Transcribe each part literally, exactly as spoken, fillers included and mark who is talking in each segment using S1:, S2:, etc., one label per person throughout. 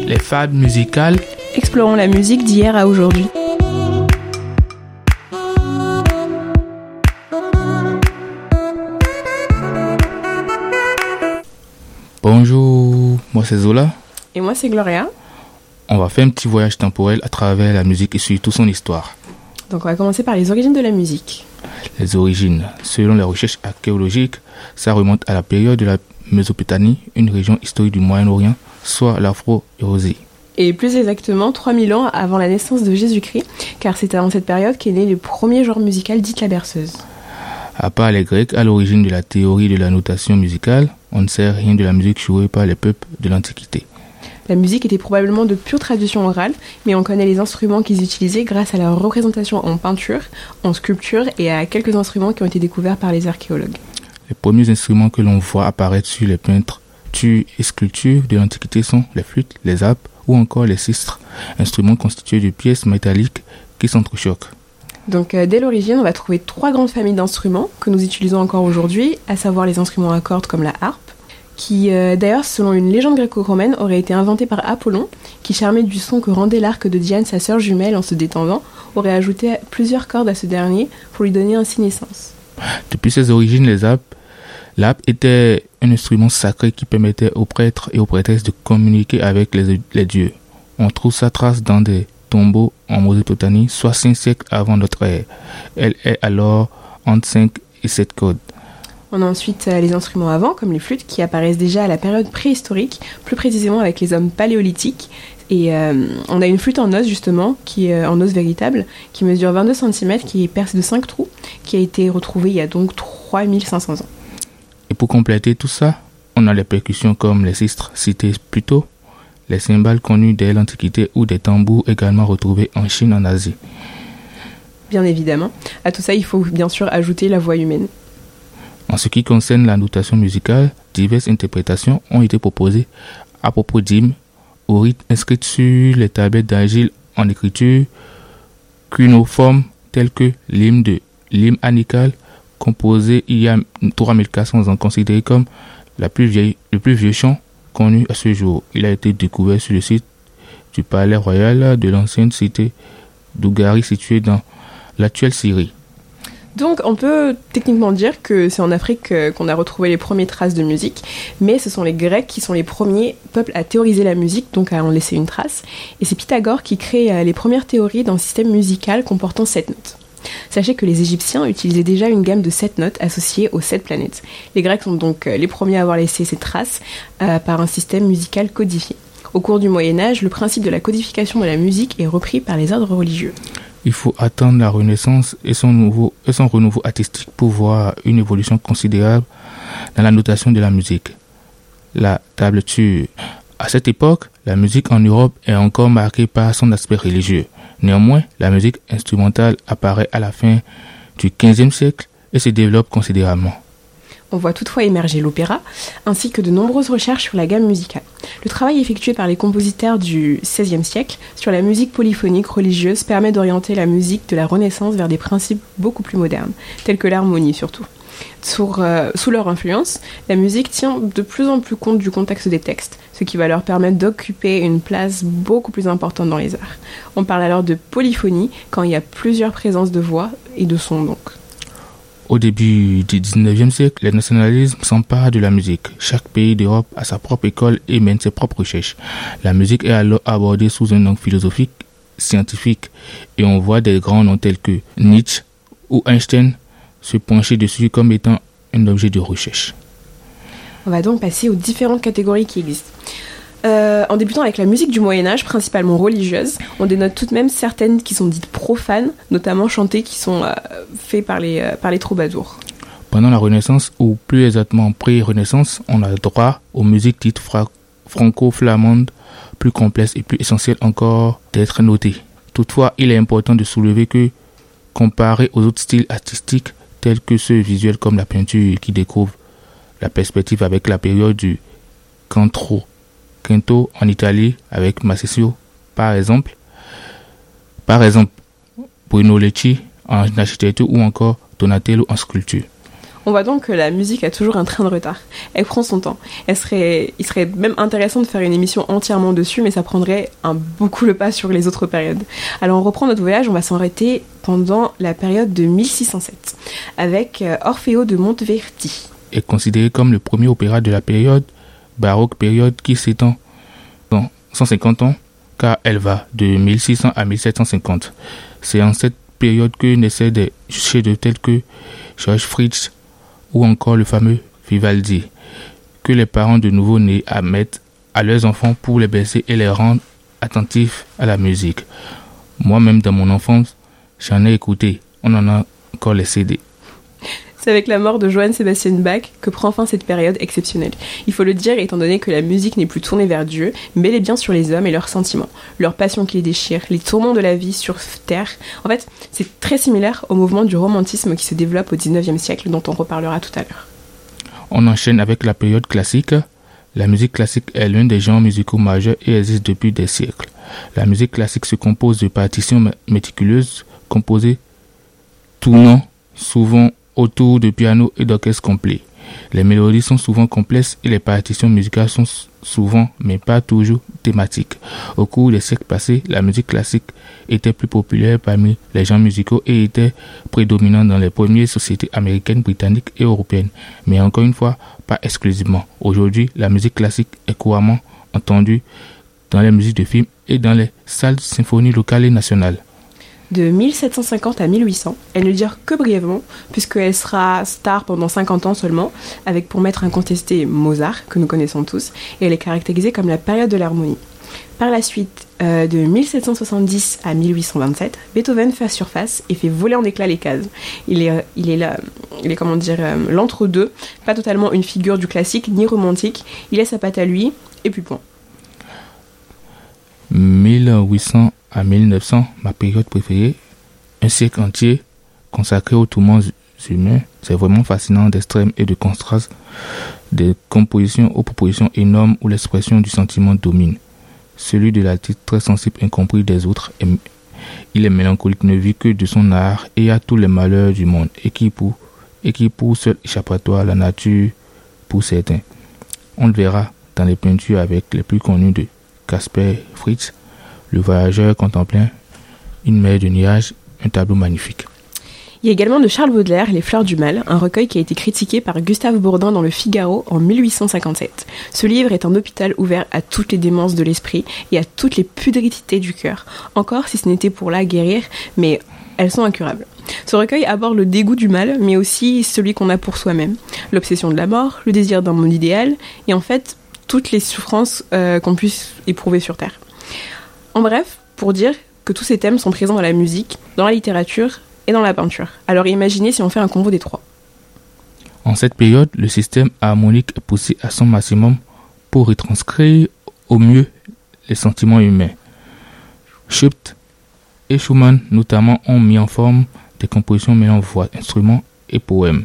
S1: Les fables musicales.
S2: Explorons la musique d'hier à aujourd'hui.
S1: Bonjour, moi c'est Zola.
S2: Et moi c'est Gloria.
S1: On va faire un petit voyage temporel à travers la musique et surtout son histoire.
S2: Donc on va commencer par les origines de la musique.
S1: Les origines, selon les recherches archéologiques, ça remonte à la période de la Mésopotamie, une région historique du Moyen-Orient, soit l'Afro-Éurasie.
S2: Et plus exactement trois mille ans avant la naissance de Jésus-Christ, car c'est dans cette période qu'est né le premier genre musical dit la berceuse.
S1: À part les Grecs, à l'origine de la théorie de la notation musicale, on ne sait rien de la musique jouée par les peuples de l'Antiquité.
S2: La musique était probablement de pure tradition orale, mais on connaît les instruments qu'ils utilisaient grâce à leur représentation en peinture, en sculpture et à quelques instruments qui ont été découverts par les archéologues.
S1: Les premiers instruments que l'on voit apparaître sur les peintures et sculptures de l'Antiquité sont les flûtes, les harpes ou encore les sistres, instruments constitués de pièces métalliques qui s'entrechoquent.
S2: Donc euh, dès l'origine, on va trouver trois grandes familles d'instruments que nous utilisons encore aujourd'hui, à savoir les instruments à cordes comme la harpe, qui euh, d'ailleurs, selon une légende gréco-romaine, aurait été inventé par Apollon, qui charmé du son que rendait l'arc de Diane, sa sœur jumelle, en se détendant, aurait ajouté plusieurs cordes à ce dernier pour lui donner ainsi naissance.
S1: Depuis ses origines, les harpes, l'harpe était un instrument sacré qui permettait aux prêtres et aux prêtresses de communiquer avec les, les dieux. On trouve sa trace dans des tombeaux en Mésopotamie, soit cinq siècles avant notre ère. Elle est alors entre cinq et sept cordes.
S2: On a ensuite euh, les instruments à vent, comme les flûtes, qui apparaissent déjà à la période préhistorique, plus précisément avec les hommes paléolithiques. Et euh, on a une flûte en os, justement, qui est en os véritable, qui mesure vingt-deux centimètres, qui est percée de cinq trous, qui a été retrouvée il y a donc trois mille cinq cents ans.
S1: Et pour compléter tout ça, on a les percussions comme les sistres cités plus tôt, les cymbales connues dès l'Antiquité ou des tambours également retrouvés en Chine, en Asie.
S2: Bien évidemment. À tout ça, il faut bien sûr ajouter la voix humaine.
S1: En ce qui concerne la notation musicale, diverses interprétations ont été proposées à propos d'hymnes, aux rythmes inscrits sur les tablettes d'argile en écriture cunéiforme, tels que l'hymne de l'hymne anical, composé il y a trois mille quatre cents ans, considéré comme la plus vieille, le plus vieux chant connu à ce jour. Il a été découvert sur le site du palais royal de l'ancienne cité d'Ougari, située dans l'actuelle Syrie.
S2: Donc on peut techniquement dire que c'est en Afrique qu'on a retrouvé les premières traces de musique, mais ce sont les Grecs qui sont les premiers peuples à théoriser la musique, donc à en laisser une trace, et c'est Pythagore qui crée les premières théories d'un système musical comportant sept notes. Sachez que les Égyptiens utilisaient déjà une gamme de sept notes associées aux sept planètes. Les Grecs sont donc les premiers à avoir laissé ces traces euh, par un système musical codifié. Au cours du Moyen-Âge, le principe de la codification de la musique est repris par les ordres religieux.
S1: Il faut attendre la Renaissance et son, nouveau, et son renouveau artistique pour voir une évolution considérable dans la notation de la musique. La tablature. À cette époque, la musique en Europe est encore marquée par son aspect religieux. Néanmoins, la musique instrumentale apparaît à la fin du quinzième siècle et se développe considérablement.
S2: On voit toutefois émerger l'opéra, ainsi que de nombreuses recherches sur la gamme musicale. Le travail effectué par les compositeurs du seizième siècle sur la musique polyphonique religieuse permet d'orienter la musique de la Renaissance vers des principes beaucoup plus modernes, tels que l'harmonie surtout. Sur, euh, sous leur influence, la musique tient de plus en plus compte du contexte des textes, ce qui va leur permettre d'occuper une place beaucoup plus importante dans les arts. On parle alors de polyphonie quand il y a plusieurs présences de voix et de sons donc.
S1: Au début du dix-neuvième siècle, le nationalisme s'empare de la musique. Chaque pays d'Europe a sa propre école et mène ses propres recherches. La musique est alors abordée sous un angle philosophique, scientifique, et on voit des grands noms tels que Nietzsche ou Einstein se pencher dessus comme étant un objet de recherche.
S2: On va donc passer aux différentes catégories qui existent. Euh, en débutant avec la musique du Moyen-Âge, principalement religieuse, on dénote tout de même certaines qui sont dites profanes, notamment chantées qui sont euh, faites par les, euh, par les troubadours.
S1: Pendant la Renaissance, ou plus exactement pré-Renaissance, on a droit aux musiques dites fra- franco-flamandes, plus complexes et plus essentielles encore d'être notées. Toutefois, il est important de soulever que, comparé aux autres styles artistiques, tels que ceux visuels comme la peinture qui découvre la perspective avec la période du Quattro Quinto en Italie avec Masaccio par exemple, par exemple Bruno Lecci en architecture ou encore Donatello en sculpture.
S2: On voit donc que la musique a toujours un train de retard. Elle prend son temps. Elle serait, il serait même intéressant de faire une émission entièrement dessus, mais ça prendrait un, beaucoup le pas sur les autres périodes. Alors on reprend notre voyage, on va s'arrêter pendant la période de mille six cent sept, avec euh, Orfeo de Monteverdi.
S1: Est considéré comme le premier opéra de la période baroque, période qui s'étend dans cent cinquante ans, car elle va de mille six cents à mille sept cent cinquante. C'est en cette période que naissaient des chefs-d'œuvre tels que George Fritz ou encore le fameux Vivaldi, que les parents de nouveau-nés admettent à leurs enfants pour les bercer et les rendre attentifs à la musique. Moi-même, dans mon enfance, j'en ai écouté. On en a encore les C D.
S2: C'est avec la mort de Johann Sebastian Bach que prend fin cette période exceptionnelle. Il faut le dire étant donné que la musique n'est plus tournée vers Dieu, mais elle est bien sur les hommes et leurs sentiments, leurs passions qui les déchirent, les tourments de la vie sur Terre. En fait, c'est très similaire au mouvement du romantisme qui se développe au dix-neuvième siècle, dont on reparlera tout à l'heure.
S1: On enchaîne avec la période classique. La musique classique est l'un des genres musicaux majeurs et existe depuis des siècles. La musique classique se compose de partitions méticuleuses, composées tournant souvent autour de piano et d'orchestre complet. Les mélodies sont souvent complexes et les partitions musicales sont souvent, mais pas toujours, thématiques. Au cours des siècles passés, la musique classique était plus populaire parmi les genres musicaux et était prédominante dans les premières sociétés américaines, britanniques et européennes. Mais encore une fois, pas exclusivement. Aujourd'hui, la musique classique est couramment entendue dans les musiques de films et dans les salles de symphonie locales et nationales.
S2: De mille sept cent cinquante à mille huit cents, elle ne dure que brièvement, puisqu'elle sera star pendant cinquante ans seulement, avec pour maître incontesté Mozart, que nous connaissons tous, et elle est caractérisée comme la période de l'harmonie. Par la suite, euh, de mille sept cent soixante-dix à mille huit cent vingt-sept, Beethoven fait surface et fait voler en éclats les cases. Il est, euh, il est là, il est comment dire, euh, l'entre-deux, pas totalement une figure du classique ni romantique, il laisse sa patte à lui, et puis point.
S1: mille huit cents à mille neuf cents, ma période préférée, un siècle entier consacré aux tourments humains. C'est vraiment fascinant d'extrême et de contraste, des compositions aux propositions énormes où l'expression du sentiment domine. Celui de l'artiste très sensible, incompris des autres, est, il est mélancolique, ne vit que de son art et a tous les malheurs du monde, et qui pour, et qui pour seul échappatoire la nature pour certains. On le verra dans les peintures avec les plus connues de Caspar Fritz, Le voyageur contemplant une mer de nuages, un tableau magnifique.
S2: Il y a également de Charles Baudelaire, Les Fleurs du Mal, un recueil qui a été critiqué par Gustave Bourdin dans Le Figaro en mille huit cent cinquante-sept. Ce livre est un hôpital ouvert à toutes les démences de l'esprit et à toutes les pudrités du cœur, encore si ce n'était pour la guérir, mais elles sont incurables. Ce recueil aborde le dégoût du mal, mais aussi celui qu'on a pour soi-même, l'obsession de la mort, le désir d'un monde idéal, et en fait, toutes les souffrances euh, qu'on puisse éprouver sur Terre. En bref, pour dire que tous ces thèmes sont présents dans la musique, dans la littérature et dans la peinture. Alors imaginez si on fait un combo des trois.
S1: En cette période, le système harmonique est poussé à son maximum pour retranscrire au mieux les sentiments humains. Schubert et Schumann notamment ont mis en forme des compositions mêlant voix, instruments et poèmes.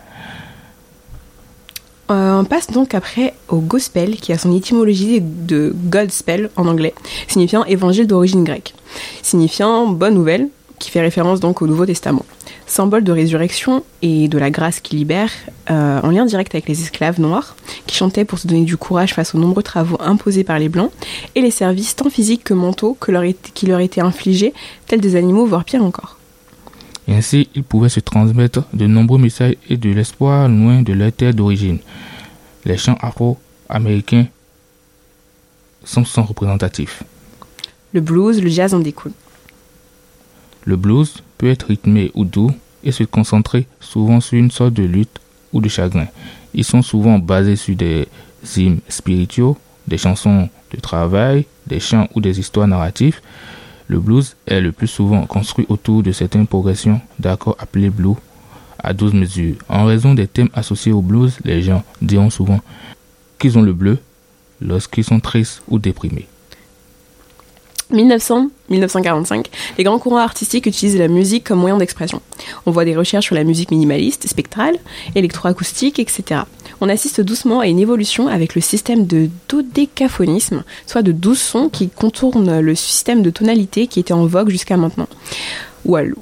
S2: Euh, on passe donc après au gospel, qui a son étymologie de Godspell en anglais, signifiant évangile d'origine grecque, signifiant bonne nouvelle, qui fait référence donc au Nouveau Testament. Symbole de résurrection et de la grâce qui libère, euh, en lien direct avec les esclaves noirs, qui chantaient pour se donner du courage face aux nombreux travaux imposés par les blancs, et les services tant physiques que mentaux que leur est, qui leur étaient infligés, tels des animaux, voire pire encore.
S1: Et ainsi, ils pouvaient se transmettre de nombreux messages et de l'espoir loin de leur terre d'origine. Les chants afro-américains sont, sont représentatifs.
S2: Le blues, le jazz en découlent.
S1: Le blues peut être rythmé ou doux et se concentrer souvent sur une sorte de lutte ou de chagrin. Ils sont souvent basés sur des hymnes spirituels, des chansons de travail, des chants ou des histoires narratives. Le blues est le plus souvent construit autour de certaines progressions d'accords appelés blues à douze mesures. En raison des thèmes associés au blues, les gens diront souvent qu'ils ont le bleu lorsqu'ils sont tristes ou déprimés.
S2: mille neuf cents à mille neuf cent quarante-cinq, les grands courants artistiques utilisent la musique comme moyen d'expression. On voit des recherches sur la musique minimaliste, spectrale, électroacoustique, et cetera. On assiste doucement à une évolution avec le système de dodécaphonisme, soit de douze sons qui contournent le système de tonalité qui était en vogue jusqu'à maintenant. Ou, à,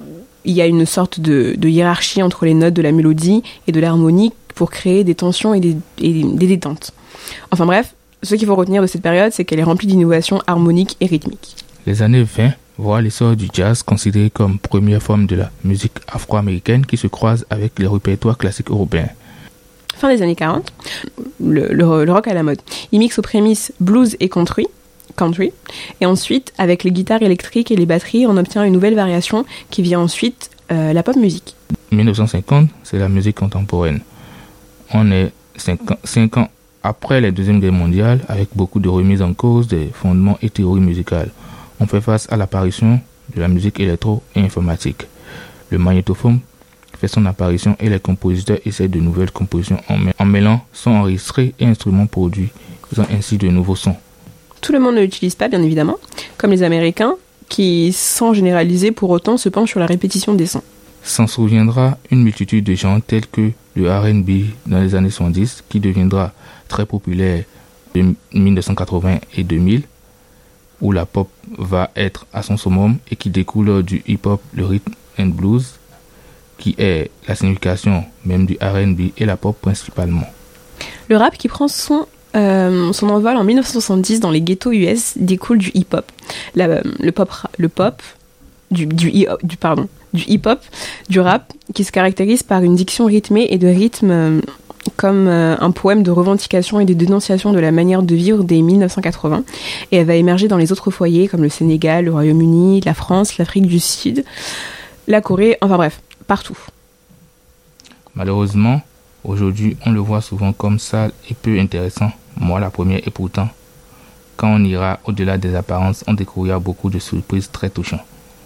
S2: il y a une sorte de, de hiérarchie entre les notes de la mélodie et de l'harmonie pour créer des tensions et des, et des détentes. Enfin bref, ce qu'il faut retenir de cette période, c'est qu'elle est remplie d'innovations harmoniques et rythmiques.
S1: Les années vingt voient l'essor du jazz considéré comme première forme de la musique afro-américaine qui se croise avec les répertoires classiques européens.
S2: Fin des années quarante, le, le, le rock à la mode. Il mixe aux prémices blues et country, country, et ensuite, avec les guitares électriques et les batteries, on obtient une nouvelle variation qui vient ensuite euh, la pop music.
S1: dix-neuf cent cinquante, c'est la musique contemporaine. On est cinq ans après la Deuxième Guerre mondiale, avec beaucoup de remises en cause des fondements et théories musicales. On fait face à l'apparition de la musique électro et informatique. Le magnétophone fait son apparition et les compositeurs essaient de nouvelles compositions en, mê- en mêlant sons enregistrés et instruments produits, faisant ainsi de nouveaux sons.
S2: Tout le monde ne l'utilise pas, bien évidemment, comme les Américains, qui, sans généraliser pour autant, se penchent sur la répétition des sons.
S1: S'en souviendra une multitude de genres tels que le R and B dans les années soixante-dix, qui deviendra très populaire de dix-neuf cent quatre-vingts et deux mille, où la pop va être à son summum et qui découle du hip-hop, le rhythm and blues, qui est la signification même du R and B et la pop principalement.
S2: Le rap qui prend son, euh, son envol en dix-neuf cent soixante-dix dans les ghettos U S découle du hip-hop. La, le pop, le pop du, du, du, pardon, du hip-hop, du rap, qui se caractérise par une diction rythmée et de rythme euh, comme euh, un poème de revendication et de dénonciation de la manière de vivre dès dix-neuf cent quatre-vingts. Et elle va émerger dans les autres foyers comme le Sénégal, le Royaume-Uni, la France, l'Afrique du Sud, la Corée, enfin bref, partout.
S1: Malheureusement, aujourd'hui, on le voit souvent comme sale et peu intéressant. Moi, la première, et pourtant, quand on ira au-delà des apparences, on découvrira beaucoup de surprises très touchantes.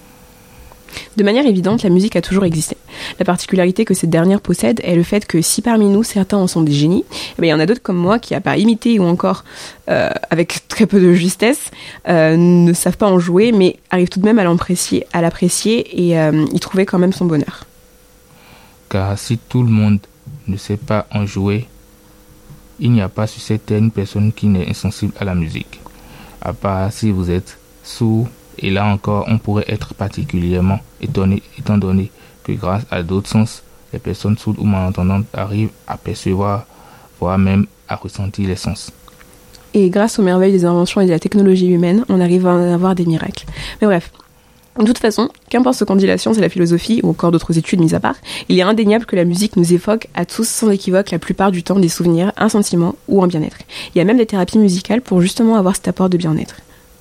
S2: De manière évidente, la musique a toujours existé. La particularité que cette dernière possède est le fait que si parmi nous, certains en sont des génies, eh bien, il y en a d'autres comme moi qui, à part imiter ou encore, euh, avec très peu de justesse, euh, ne savent pas en jouer, mais arrivent tout de même à l'apprécier, à l'apprécier et euh, y trouver quand même son bonheur.
S1: Car si tout le monde ne sait pas en jouer, il n'y a pas sur cette terre une personne qui n'est insensible à la musique. À part si vous êtes sourd, et là encore, on pourrait être particulièrement étonné, étant donné que grâce à d'autres sens, les personnes sourdes ou malentendantes arrivent à percevoir, voire même à ressentir les sens.
S2: Et grâce aux merveilles des inventions et de la technologie humaine, on arrive à avoir des miracles. Mais bref, de toute façon, qu'importe ce qu'en dit la science et la philosophie, ou encore d'autres études mises à part, il est indéniable que la musique nous évoque à tous sans équivoque la plupart du temps des souvenirs, un sentiment ou un bien-être. Il y a même des thérapies musicales pour justement avoir cet apport de bien-être.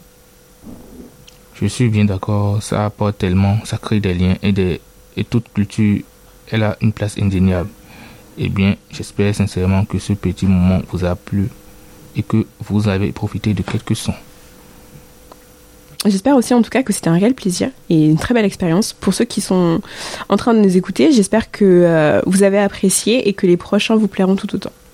S1: Je suis bien d'accord, ça apporte tellement, ça crée des liens et, des, et toute culture, elle a une place indéniable. Eh bien, j'espère sincèrement que ce petit moment vous a plu et que vous avez profité de quelques sons.
S2: J'espère aussi en tout cas que c'était un réel plaisir et une très belle expérience. Pour ceux qui sont en train de nous écouter, j'espère que euh, vous avez apprécié et que les prochains vous plairont tout autant.